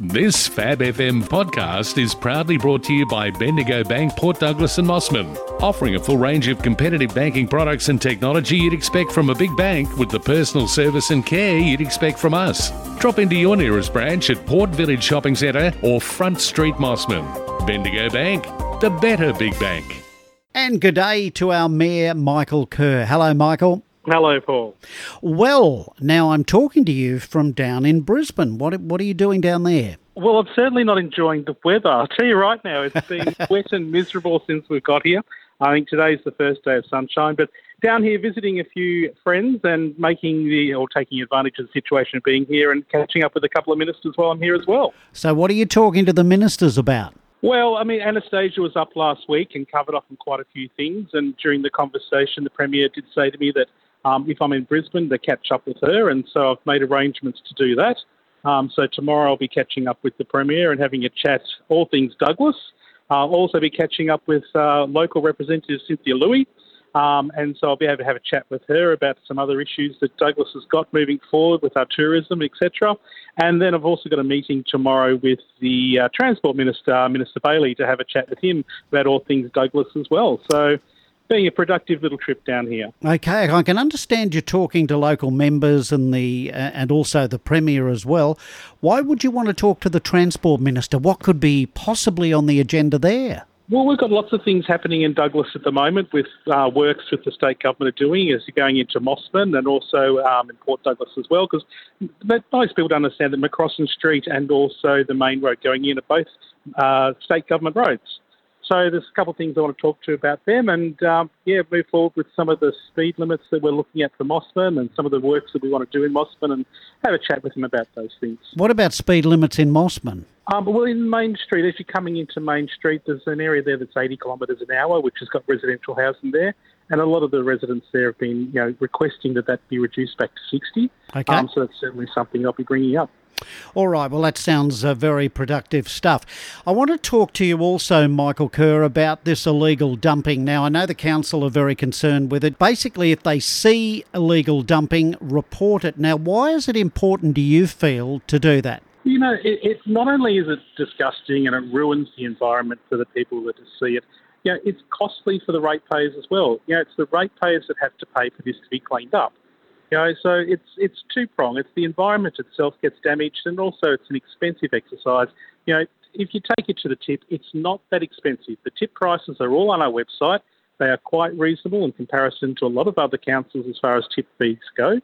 This Fab FM podcast is proudly brought to you by Bendigo Bank, Port Douglas and Mossman, offering a full range of competitive banking products and technology you'd expect from a big bank with the personal service and care you'd expect from us. Drop into your nearest branch at Port Village Shopping Centre or Front Street Mossman. Bendigo Bank, the better big bank. And good day to our Mayor, Michael Kerr. Hello, Michael. Hello, Paul. Well, now I'm talking to you from down in Brisbane. What are you doing down there? Well, I'm certainly not enjoying the weather. I'll tell you right now, it's been wet and miserable since we've got here. I think today's the first day of sunshine, but down here visiting a few friends and taking advantage of the situation of being here and catching up with a couple of ministers while I'm here as well. So what are you talking to the ministers about? Well, I mean, Anastasia was up last week and covered off on quite a few things, and during the conversation, the Premier did say to me that if I'm in Brisbane, to catch up with her, and so I've made arrangements to do that. So tomorrow I'll be catching up with the Premier and having a chat, all things Douglas. I'll also be catching up with local representative Cynthia Louis, and so I'll be able to have a chat with her about some other issues that Douglas has got moving forward with our tourism, etc. And then I've also got a meeting tomorrow with the Transport Minister, Minister Bailey, to have a chat with him about all things Douglas as well. So being a productive little trip down here. Okay, I can understand you're talking to local members and also the Premier as well. Why would you want to talk to the Transport Minister? What could be possibly on the agenda there? Well, we've got lots of things happening in Douglas at the moment with works that the state government are doing as you're going into Mossman and also in Port Douglas as well, because most people don't understand that McCrossan Street and also the main road going in are both state government roads. So there's a couple of things I want to talk to you about them and, move forward with some of the speed limits that we're looking at for Mossman and some of the works that we want to do in Mossman and have a chat with them about those things. What about speed limits in Mossman? Well, in Main Street, as you're coming into Main Street, there's an area there that's 80 kilometres an hour, which has got residential housing there. And a lot of the residents there have been, requesting that be reduced back to 60. Okay. So that's certainly something I'll be bringing up. All right, well, that sounds very productive stuff. I want to talk to you also, Michael Kerr, about this illegal dumping. Now, I know the council are very concerned with it. Basically, if they see illegal dumping, report it. Now, why is it important, do you feel, to do that? It not only is it disgusting and it ruins the environment for the people that see it, it's costly for the ratepayers as well. It's the ratepayers that have to pay for this to be cleaned up. So it's two-pronged. It's the environment itself gets damaged and also it's an expensive exercise. If you take it to the tip, it's not that expensive. The tip prices are all on our website. They are quite reasonable in comparison to a lot of other councils as far as tip fees go.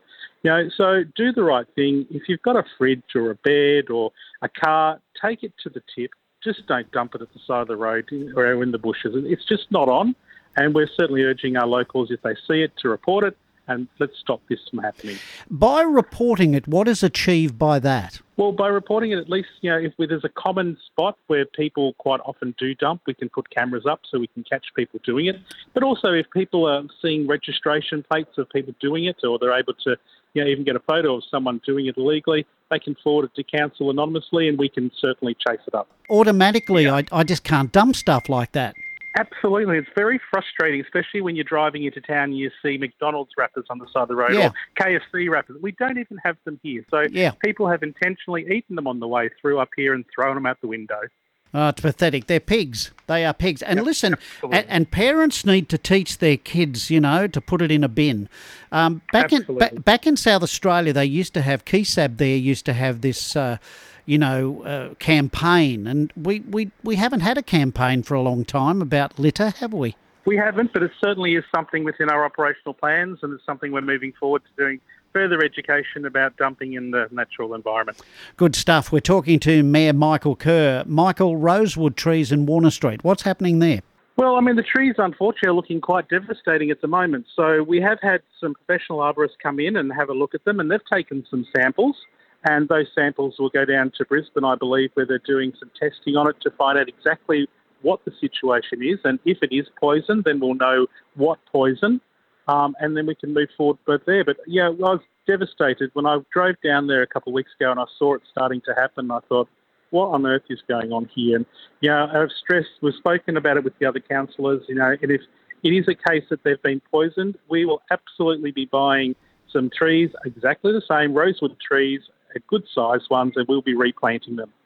So do the right thing. If you've got a fridge or a bed or a car, take it to the tip. Just don't dump it at the side of the road or in the bushes. It's just not on. And we're certainly urging our locals, if they see it, to report it. And let's stop this from happening. By reporting it, what is achieved by that? Well, by reporting it, at least, if there's a common spot where people quite often do dump, we can put cameras up so we can catch people doing it. But also, if people are seeing registration plates of people doing it, or they're able to even get a photo of someone doing it illegally, they can forward it to council anonymously and we can certainly chase it up. Automatically, I just can't dump stuff like that. Absolutely. It's very frustrating, especially when you're driving into town and you see McDonald's wrappers on the side of the road or KFC wrappers. We don't even have them here. So people have intentionally eaten them on the way through up here and thrown them out the window. Oh, it's pathetic. They're pigs. They are pigs. And listen, and parents need to teach their kids, to put it in a bin. Back in South Australia, they used to have, KESAB there used to have this campaign, and we haven't had a campaign for a long time about litter, have we? We haven't, but it certainly is something within our operational plans, and it's something we're moving forward to doing further education about dumping in the natural environment. Good stuff. We're talking to Mayor Michael Kerr. Michael, rosewood trees in Warner Street. What's happening there? Well, the trees, unfortunately, are looking quite devastating at the moment. So we have had some professional arborists come in and have a look at them, and they've taken some samples. And those samples will go down to Brisbane, I believe, where they're doing some testing on it to find out exactly what the situation is. And if it is poison, then we'll know what poison, and then we can move forward both there. But, I was devastated. When I drove down there a couple of weeks ago and I saw it starting to happen, I thought, what on earth is going on here? And, I've stressed, we've spoken about it with the other councillors, and if it is a case that they've been poisoned, we will absolutely be buying some trees, exactly the same, rosewood trees, good sized ones, and we'll be replanting them.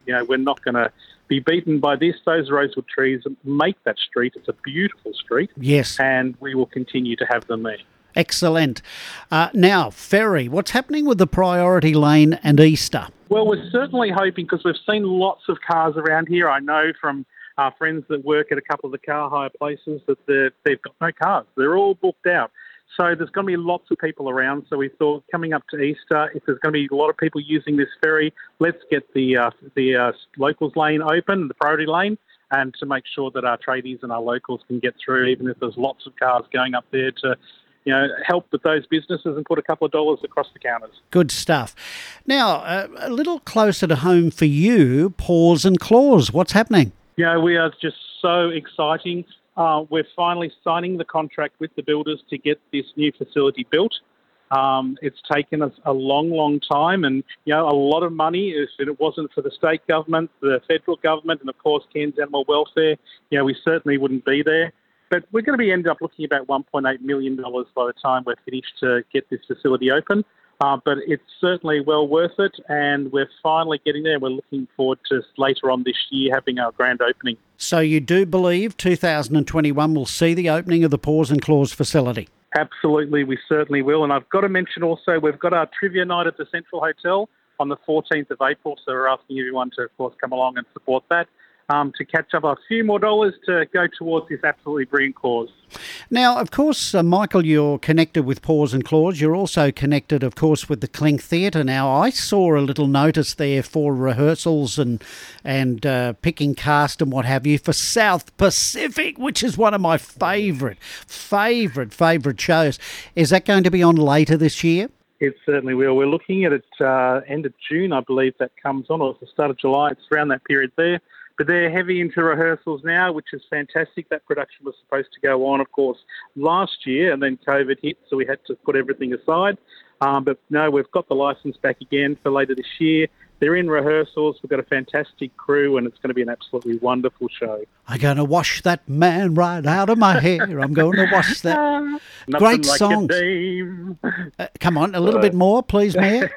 we're not going to be beaten by this. Those rosewood trees make that street. It's a beautiful street. Yes. And we will continue to have them there. Excellent. Now, Ferry, what's happening with the priority lane and Easter? Well, we're certainly hoping, because we've seen lots of cars around here. I know from our friends that work at a couple of the car hire places that they've got no cars. They're all booked out. So there's going to be lots of people around. So we thought, coming up to Easter, if there's going to be a lot of people using this ferry, let's get the locals lane open, the priority lane, and to make sure that our tradies and our locals can get through, even if there's lots of cars going up there to help with those businesses and put a couple of dollars across the counters. Good stuff. Now, a little closer to home for you, Paws and Claws. What's happening? We are just so exciting. We're finally signing the contract with the builders to get this new facility built. It's taken us a long, long time and, a lot of money. If it wasn't for the state government, the federal government, and, of course, Cairns Animal Welfare, we certainly wouldn't be there. But we're going to end up looking at about $1.8 million by the time we're finished to get this facility open. But it's certainly well worth it, and we're finally getting there. We're looking forward to later on this year having our grand opening. So you do believe 2021 will see the opening of the Paws and Claws facility? Absolutely, we certainly will. And I've got to mention also, we've got our trivia night at the Central Hotel on the 14th of April, so we're asking everyone to, of course, come along and support that. To catch up a few more dollars to go towards this absolutely brilliant cause. Now, of course, Michael, you're connected with Paws and Claws. You're also connected, of course, with the Clink Theatre. Now, I saw a little notice there for rehearsals and picking cast and what have you for South Pacific, which is one of my favourite shows. Is that going to be on later this year? It certainly will. We're looking at it end of June, I believe that comes on, or it's the start of July. It's around that period there. But they're heavy into rehearsals now, which is fantastic. That production was supposed to go on, of course, last year, and then COVID hit, so we had to put everything aside. But no, we've got the licence back again for later this year. They're in rehearsals. We've got a fantastic crew, and it's going to be an absolutely wonderful show. I'm going to wash that man right out of my hair. I'm going to wash that. Great like songs. A dame. Come on, a little bit more, please, Mayor.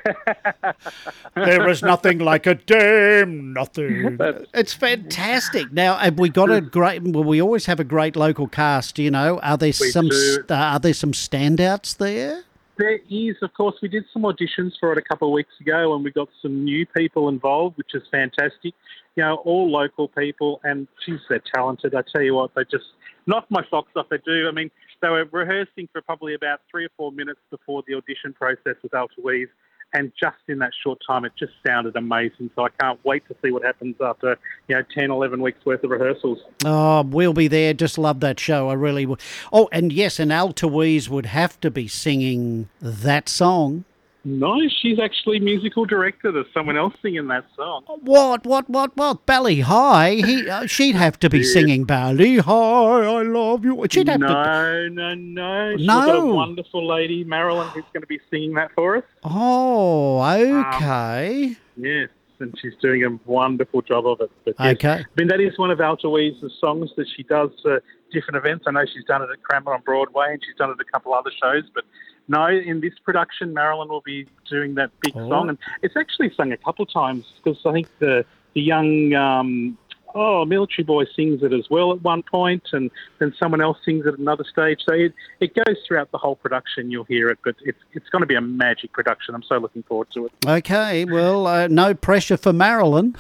There is nothing like a dame, nothing. It's fantastic. Now, have we got a great? Well, we always have a great local cast. Are there some standouts there? There is, of course. We did some auditions for it a couple of weeks ago, and we got some new people involved, which is fantastic. All local people, and geez, they're talented. I tell you what, they just knock my socks off. They do. I mean, they were rehearsing for probably about 3 or 4 minutes before the audition process with Altawese, and just in that short time, it just sounded amazing. So I can't wait to see what happens after 10, 11 weeks worth of rehearsals. Oh, we'll be there. Just love that show. I really would. Oh, and yes, and Altawese would have to be singing that song. No, she's actually musical director. There's someone else singing that song. What? Bally High? She'd have to be singing Bally High, I love you. She'd have to... No. She's got a wonderful lady, Marilyn, who's going to be singing that for us. Oh, okay. Yes, and she's doing a wonderful job of it. But yes, okay. I mean, that is one of Altawee's songs that she does for different events. I know she's done it at Cranmer on Broadway, and she's done it at a couple other shows, but... No, in this production, Marilyn will be doing that big song. And it's actually sung a couple of times because I think the young military boy sings it as well at one point, and then someone else sings it at another stage. So it goes throughout the whole production. You'll hear it, but it's going to be a magic production. I'm so looking forward to it. Okay, well, no pressure for Marilyn.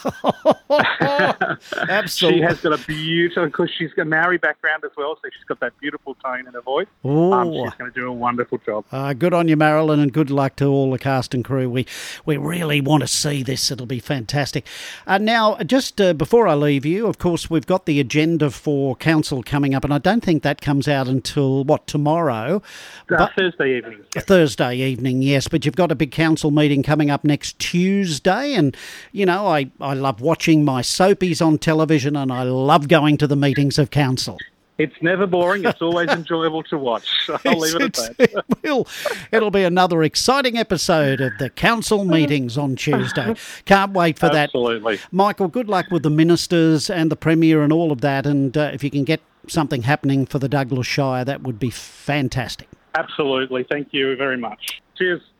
Absolutely. She has got a beautiful, because she's got a Maori background as well, so she's got that beautiful tone in her voice. She's going to do a wonderful job. Good on you, Marilyn, and good luck to all the cast and crew. We really want to see this. It'll be fantastic. Now, just before I leave you, of course, we've got the agenda for council coming up, and I don't think that comes out until, tomorrow? Thursday evening. Yes. Thursday evening, yes, but you've got a big council meeting coming up next Tuesday, and, I love watching my soapies on television, and I love going to the meetings of council. It's never boring. It's always enjoyable to watch. I'll leave it at that. It'll be another exciting episode of the council meetings on Tuesday. Can't wait for that. Absolutely. Michael, good luck with the ministers and the Premier and all of that. And if you can get something happening for the Douglas Shire, that would be fantastic. Absolutely. Thank you very much. Cheers.